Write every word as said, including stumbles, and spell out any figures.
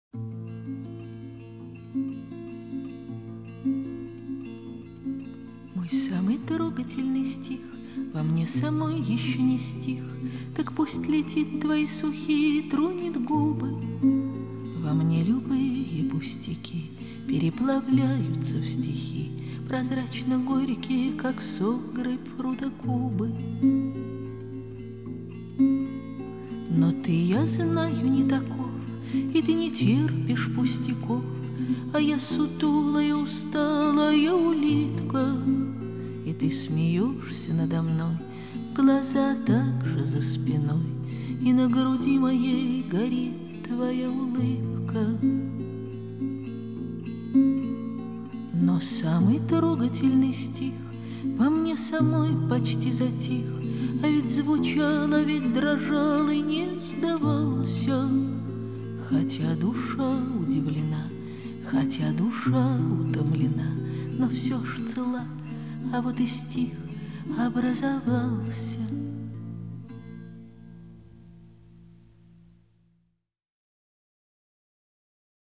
Мой самый трогательный стих во мне самой еще не стих, так пусть летит твои сухие, тронет губы. Во мне любые пустяки переплавляются в стихи, прозрачно-горькие, как сок грейпфрута Кубы. Но ты, я знаю, не таков, и ты не терпишь пустяков, а я сутулая, усталая улитка, и ты смеешься надо мной, глаза также за спиной, и на груди моей горит твоя улыбка. Но самый трогательный стих во мне самой почти затих, а ведь звучал, а ведь дрожал и не сдавался. Хотя душа удивлена, хотя душа утомлена, но все ж цела, а вот и стих образовался.